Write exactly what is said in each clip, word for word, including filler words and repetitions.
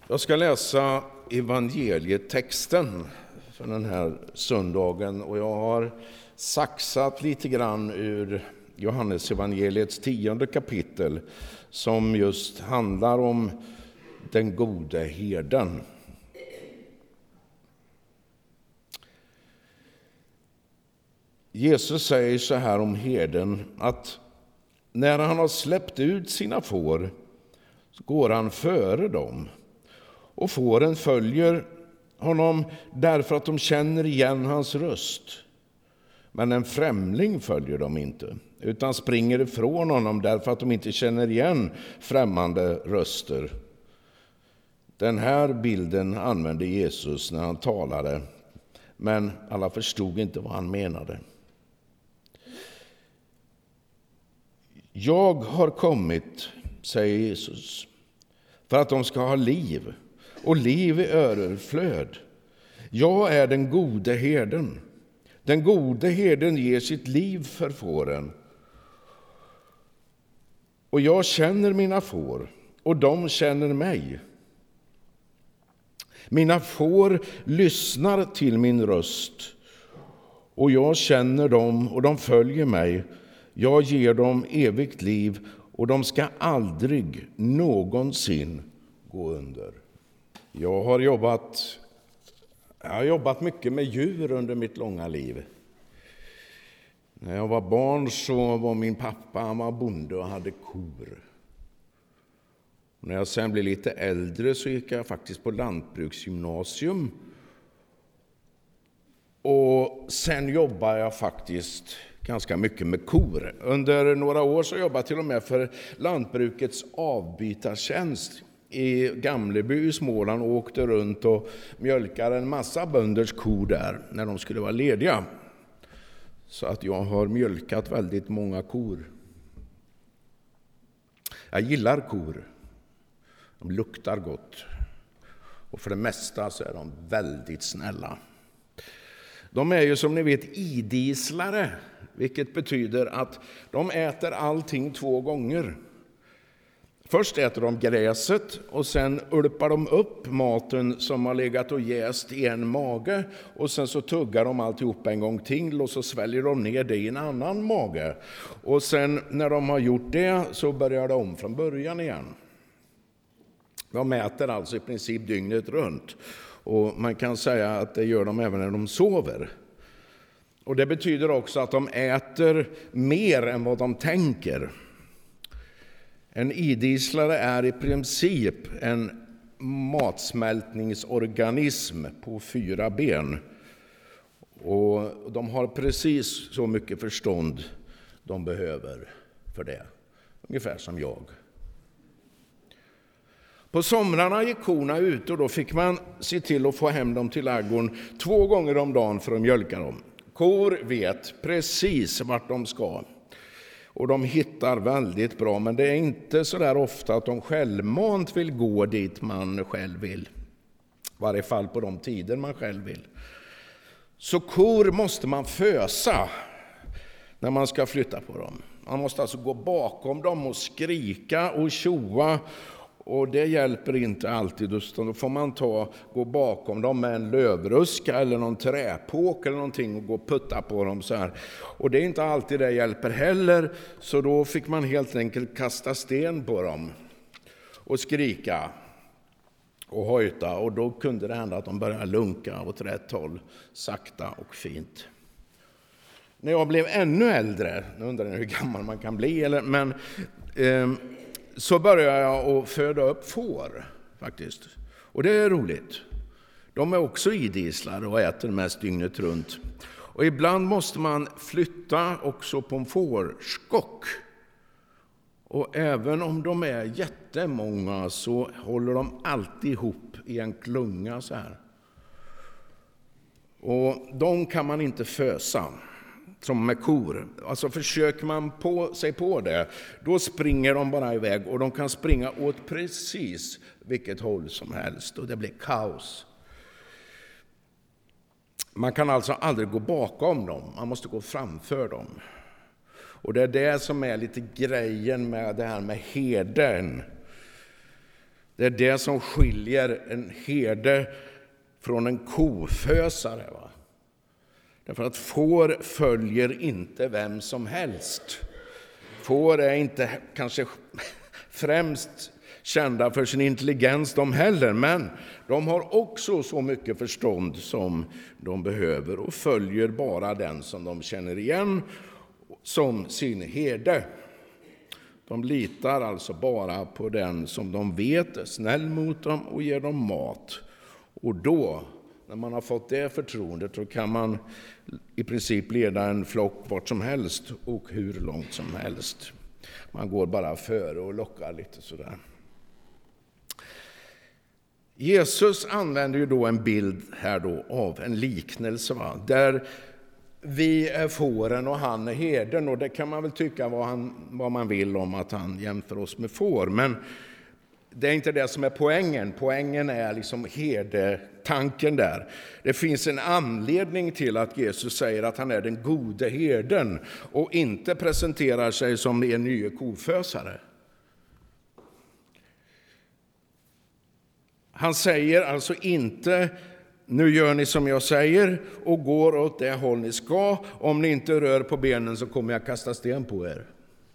Jag ska läsa evangelietexten för den här söndagen och jag har saxat lite grann ur Johannes evangeliets tionde kapitel som just handlar om den gode herden. Jesus säger så här om herden att när han har släppt ut sina får så går han före dem. Och fåren följer honom därför att de känner igen hans röst. Men en främling följer dem inte, utan springer ifrån honom därför att de inte känner igen främmande röster. Den här bilden använde Jesus när han talade, men alla förstod inte vad han menade. Jag har kommit, säger Jesus, för att de ska ha liv. Och liv i överflöd. Jag är den gode herden. Den gode herden ger sitt liv för fåren. Och jag känner mina får, och de känner mig. Mina får lyssnar till min röst, och jag känner dem, och de följer mig. Jag ger dem evigt liv, och de ska aldrig någonsin gå under. Jag har jobbat, jag har jobbat mycket med djur under mitt långa liv. När jag var barn så var min pappa, han var bonde och hade kor. Och när jag sen blev lite äldre så gick jag faktiskt på lantbruksgymnasium. Och sen jobbade jag faktiskt ganska mycket med kor. Under några år så jobbade jag till och med för lantbrukets avbytartjänst i Gamleby i Småland och åkte runt och mjölkade en massa bönders kor där när de skulle vara lediga. Så att jag har mjölkat väldigt många kor. Jag gillar kor. De luktar gott. Och för det mesta så är de väldigt snälla. De är ju som ni vet idislare, vilket betyder att de äter allting två gånger. Först äter de gräset och sen ulpar de upp maten som har legat och jäst i en mage. Och sen så tuggar de alltihop en gång till och så sväljer de ner det i en annan mage. Och sen när de har gjort det så börjar de om från början igen. De äter alltså i princip dygnet runt. Och man kan säga att det gör de även när de sover. Och det betyder också att de äter mer än vad de tänker. En idislare är i princip en matsmältningsorganism på fyra ben. Och de har precis så mycket förstånd de behöver för det. Ungefär som jag. På somrarna gick korna ut och då fick man se till att få hem dem till ladugården två gånger om dagen för att mjölka dem. Kor vet precis vart de ska. Och de hittar väldigt bra, men det är inte så där ofta att de självmant vill gå dit man själv vill. I varje fall på de tider man själv vill. Så kor måste man fösa när man ska flytta på dem. Man måste alltså gå bakom dem och skrika och tjoa. Och det hjälper inte alltid, då får man ta, gå bakom dem med en lövruska eller någon träpåk eller någonting och gå och putta på dem så här. Och det är inte alltid det hjälper heller, så då fick man helt enkelt kasta sten på dem och skrika och hojta. Och då kunde det hända att de började lunka åt rätt håll, sakta och fint. När jag blev ännu äldre, nu undrar jag hur gammal man kan bli, eller, men... Eh, så började jag att föda upp får faktiskt. Och det är roligt. De är också idislare och äter mest dygnet runt. Och ibland måste man flytta också på en fårskock. Och även om de är jättemånga så håller de alltid ihop i en klunga så här. Och de kan man inte fösa. Som med kor. Alltså försöker man på sig på det, då springer de bara iväg och de kan springa åt precis vilket håll som helst och det blir kaos. Man kan alltså aldrig gå bakom dem, man måste gå framför dem. Och det är det som är lite grejen med det här med herden. Det är det som skiljer en herde från en kofösare. Va? Därför att får följer inte vem som helst. Får är inte kanske främst kända för sin intelligens de heller, men de har också så mycket förstånd som de behöver och följer bara den som de känner igen som sin herde. De litar alltså bara på den som de vet är snäll mot dem och ger dem mat. Och då, när man har fått det förtroendet, då kan man i princip leda en flock vart som helst och hur långt som helst. Man går bara före och lockar lite sådär. Jesus använder ju då en bild här då av en liknelse, va? Där vi är fåren och han är herden, och det kan man väl tycka vad, han, vad man vill om att han jämför oss med får, men det är inte det som är poängen. Poängen är liksom herdetanken där. Det finns en anledning till att Jesus säger att han är den gode herden och inte presenterar sig som en ny kofösare. Han säger alltså inte: nu gör ni som jag säger och går åt det håll ni ska. Om ni inte rör på benen så kommer jag kasta sten på er.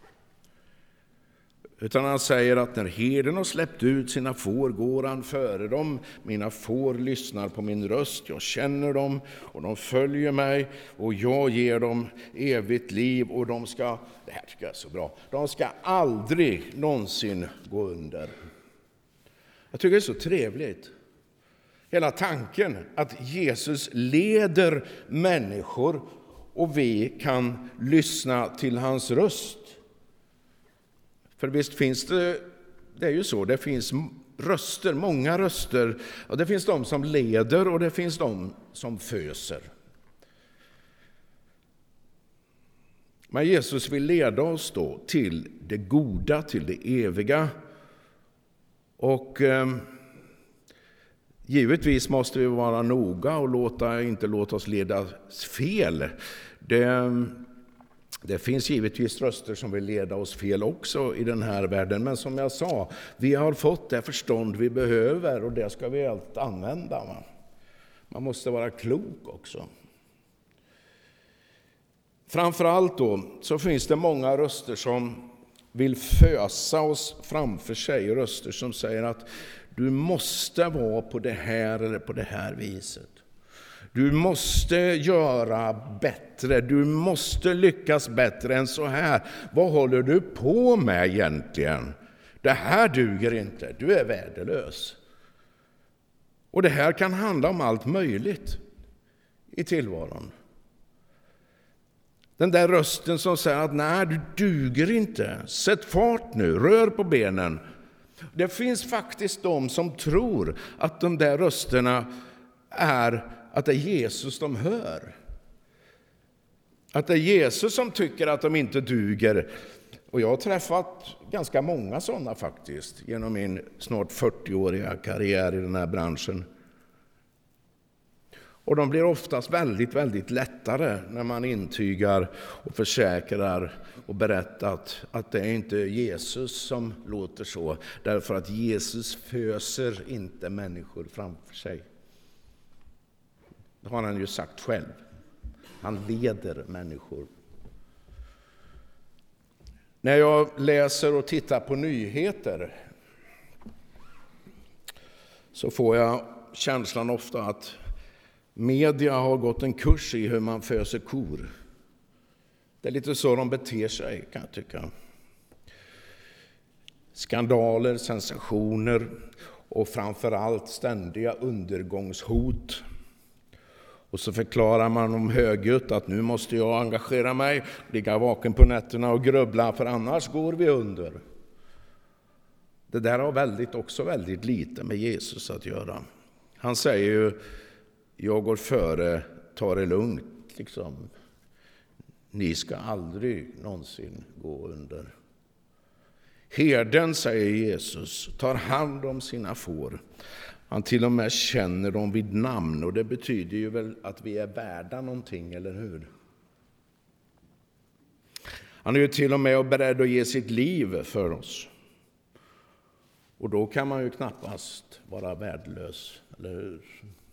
Utan han säger att när herden har släppt ut sina får går han före dem. Mina får lyssnar på min röst, jag känner dem och de följer mig och jag ger dem evigt liv, och de ska, det här tycker jag är så bra, de ska aldrig någonsin gå under. Jag tycker det är så trevligt. Hela tanken att Jesus leder människor och vi kan lyssna till hans röst. För visst finns det, det är ju så, det finns röster, många röster. Och det finns de som leder och det finns de som föser. Men Jesus vill leda oss då till det goda, till det eviga. Och eh, givetvis måste vi vara noga och låta, inte låta oss ledas fel. Det, det finns givetvis röster som vill leda oss fel också i den här världen. Men som jag sa, vi har fått det förstånd vi behöver och det ska vi allt använda. Va? Man måste vara klok också. Framförallt då så finns det många röster som vill fösa oss framför sig. Röster som säger att du måste vara på det här eller på det här viset. Du måste göra bättre. Du måste lyckas bättre än så här. Vad håller du på med egentligen? Det här duger inte. Du är värdelös. Och det här kan handla om allt möjligt i tillvaron. Den där rösten som säger att nej, du duger inte. Sätt fart nu, rör på benen. Det finns faktiskt de som tror att de där rösterna är att det är Jesus de hör. Att det är Jesus som tycker att de inte duger. Och jag har träffat ganska många sådana faktiskt genom min snart fyrtioåriga karriär i den här branschen. Och de blir oftast väldigt, väldigt lättare när man intygar och försäkrar och berättat att det är inte Jesus som låter så. Därför att Jesus föser inte människor framför sig. Det har han ju sagt själv. Han leder människor. När jag läser och tittar på nyheter så får jag känslan ofta att media har gått en kurs i hur man föser kor. Det är lite så de beter sig, kan jag tycka. Skandaler, sensationer och framförallt ständiga undergångshot. Och så förklarar man om högljutt att nu måste jag engagera mig, ligga vaken på nätterna och grubbla, för annars går vi under. Det där har väldigt, också väldigt lite med Jesus att göra. Han säger ju: jag går före, ta det lugnt. Liksom. Ni ska aldrig någonsin gå under. Herden, säger Jesus, tar hand om sina får. Han till och med känner dem vid namn, och det betyder ju väl att vi är värda någonting, eller hur? Han är ju till och med beredd att ge sitt liv för oss. Och då kan man ju knappast vara värdelös, eller hur?